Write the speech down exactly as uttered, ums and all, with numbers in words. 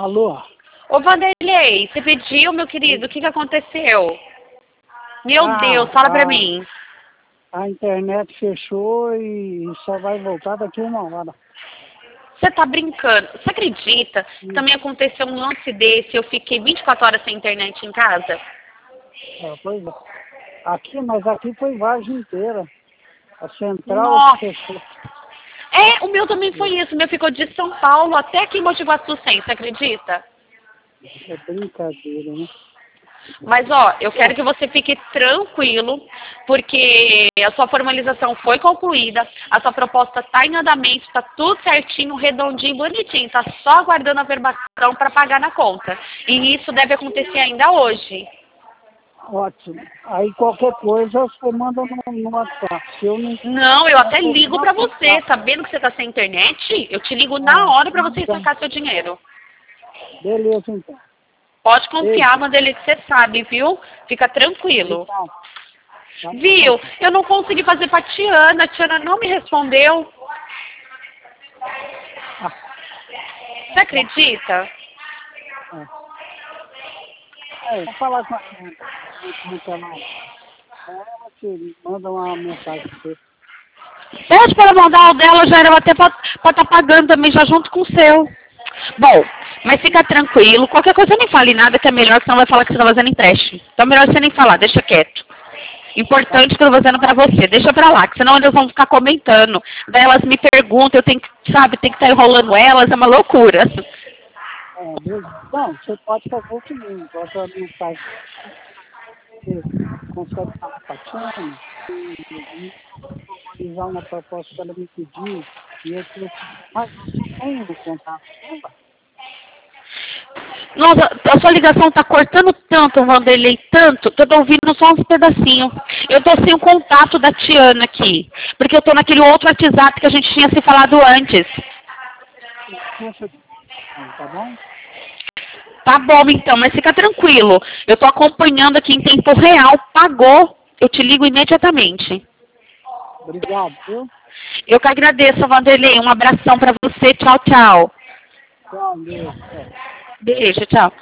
Alô? Ô, Vanderlei, você pediu, meu querido, o que que aconteceu? Meu Ah, Deus, fala pra a, mim. a internet fechou e só vai voltar daqui uma hora. Você tá brincando. Você acredita que também aconteceu um lance desse, eu fiquei vinte e quatro horas sem internet em casa? É, pois é. Aqui, mas aqui foi Vargem inteira. A central Nossa. fechou. É, o meu também foi isso. O meu ficou de São Paulo até aqui em Mogi Guaçu sem, você acredita? É brincadeira, né? Mas, ó, eu quero que você fique tranquilo, porque a sua formalização foi concluída, a sua proposta está em andamento, está tudo certinho, redondinho, bonitinho, está só aguardando a verbação para pagar na conta. E isso deve acontecer ainda hoje. Ótimo. Aí qualquer coisa você manda no, no WhatsApp. Se eu não, Não, eu não até for ligo para você, sabendo que você está sem internet, eu te ligo na ah, hora para você então, sacar seu dinheiro. beleza, então. Pode confiar, Beijo. Vanderlei, que você sabe, viu? Fica tranquilo. Obrigado. Tá Viu? Eu não consegui fazer pra Tiana, a Tiana não me respondeu. Ah, Você acredita? é. É, vou falar com a gente. Como que ela ela te manda uma mensagem pra você. Pede para ela mandar o dela, já era até pra estar pagando também, já junto com o seu. Bom, mas fica tranquilo. Qualquer coisa nem fale nada, que é melhor, que senão vai falar que você está fazendo empréstimo. Então é melhor você nem falar, deixa quieto. Importante que eu tô fazendo pra você, deixa pra lá, que senão eles vão ficar comentando. Daí elas me perguntam, eu tenho que, sabe, tem que estar enrolando elas, é uma loucura. É, beleza. Não, você pode fazer o seguinte, bota a mensagem. Você consegue falar com a Tiana e formalizar uma proposta que ela me pediu. E eu trouxe. Mas você tem o contato dela? Nossa, a sua ligação tá cortando tanto, Vanderlei, tanto, que eu tô ouvindo só uns pedacinhos. Eu tô sem o contato da Tiana aqui, porque eu tô naquele outro WhatsApp que a gente tinha se falado antes. Deixa eu tá bom? Tá bom, então, mas fica tranquilo. Eu tô acompanhando aqui em tempo real, pagou, eu te ligo imediatamente. Obrigado, viu? Eu que agradeço, Vanderlei, um abração pra você, tchau, tchau. Tchau, beijo. Tchau. Beijo, tchau.